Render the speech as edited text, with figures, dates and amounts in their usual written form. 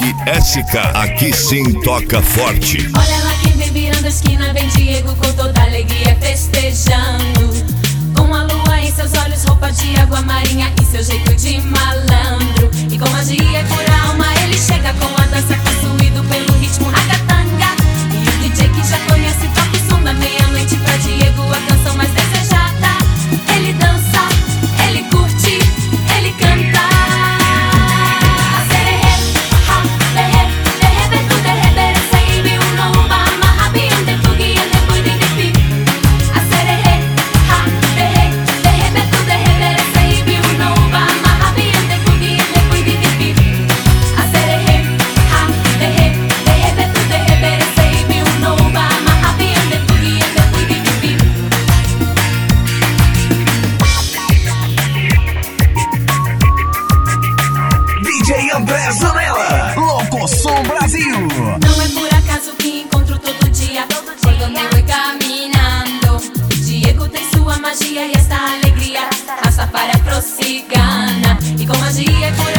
SK, aqui sim toca forte. Olha lá quem vem virando a esquina, vem Diego com toda alegria festejando. Com a lua em seus olhos, roupa de água marinha e seu jeito de malandro. E com magia por alma ele chega com a dança possuído pelo ritmo ragatanga. E o DJ que já conhece toca o som da meia-noite pra Diego, a canção mais desejada. Ele dança, ele curte, ele canta. DJ André Zanella, Louco Som Brasil. Não é por acaso que encontro todo dia, por donde voy caminando. Diego tem sua magia e esta alegria, Rastafari Afro-Cigana. E com magia e por